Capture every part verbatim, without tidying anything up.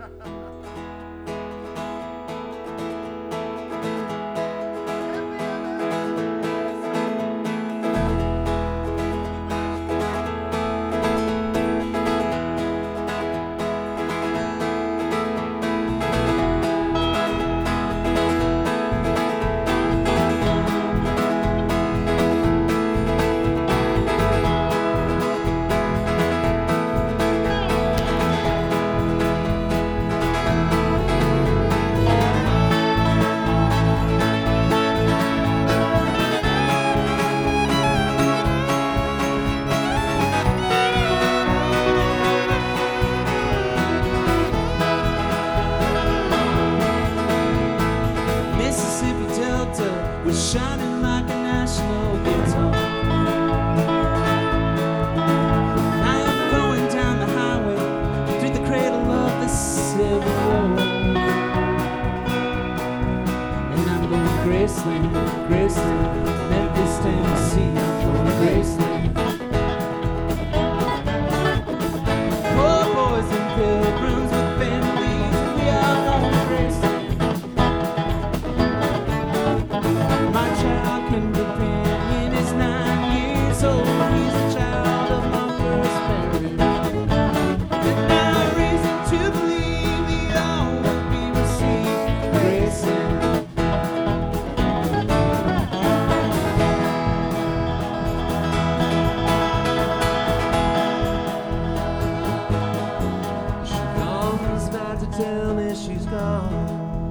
Shining like a national guitar. I am going down the highway through the cradle of the Civil War, and I'm going to Graceland, Graceland, Memphis, Tennessee. I'm going to Graceland. Poor boys and pilgrims with families, we are going to Graceland. My child companion is nine years old. He's a child of my first marriage, and I have reason to believe he all will be received Graceland. She comes back to tell me she's gone.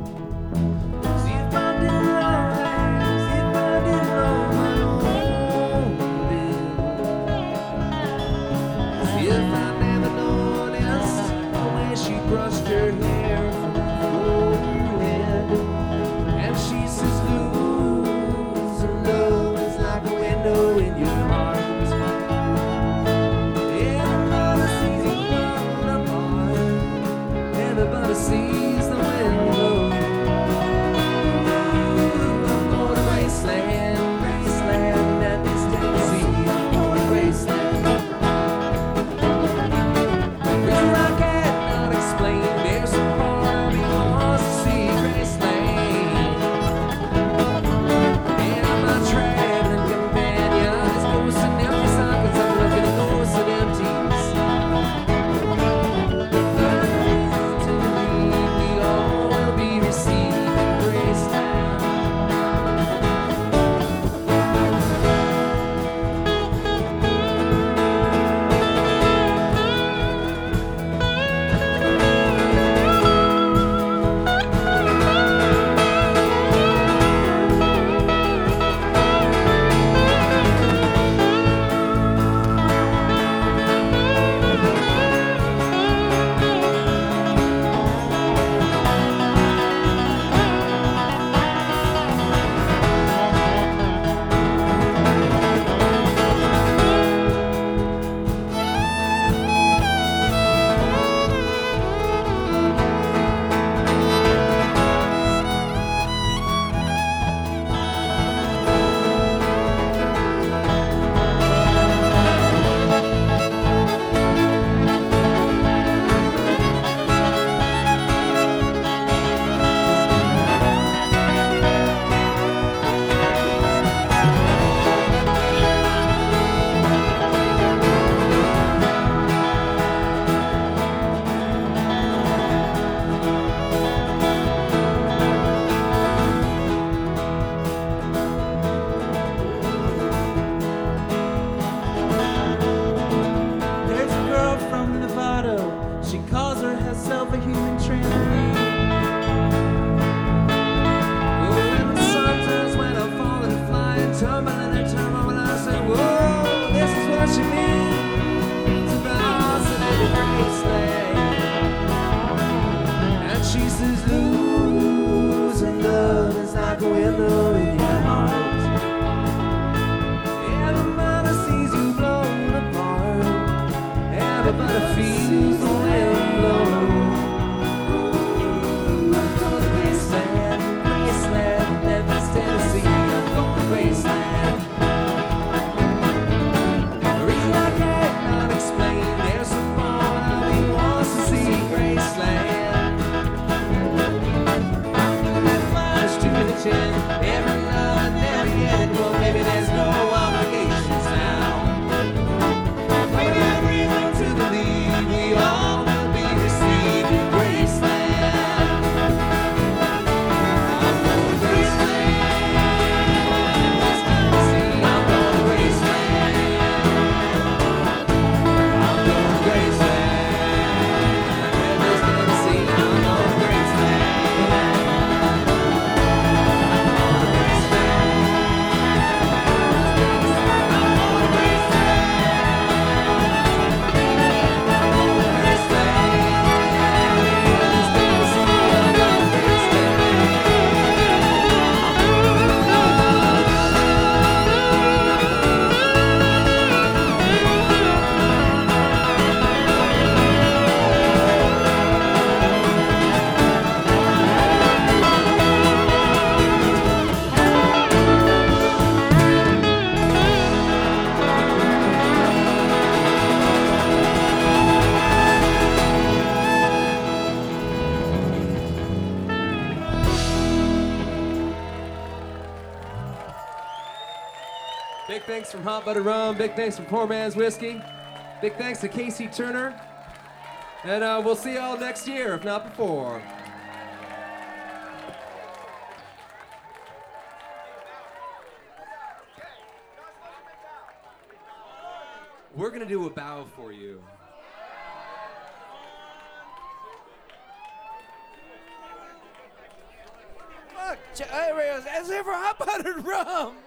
Brushed her hair from her forehead, and she says, losing love is like a window in your heart. Everybody sees you falling apart. Everybody sees the window. I'm going to Graceland, Graceland, Memphis, Tennessee. I'm going to Graceland. There's a part of me wants to see Graceland, and my traveling companion is ghosts and empty sockets. I'm looking at ghosts and empties. To believe we all will be receiving Graceland. She calls her herself a human trampoline. Oh, and sometimes when I'm falling and flying, tumbling and tumbling, I say, whoa, this is what she means about the Graceland. And she says, losing love is like a window in your heart. Everybody sees you blown apart. Everybody feels the wind blow. I'm going to Graceland, Graceland, Memphis, Tennessee. I'm going to Graceland. The reason I cannot explain, there's some part of me wants to see Graceland. thanks from Hot Buttered Rum. Big thanks from Poor Man's Whiskey. Big thanks to Casey Turner. And uh, we'll see y'all next year, if not before. We're gonna do a bow for you. Fuck, it's here for Hot Buttered Rum.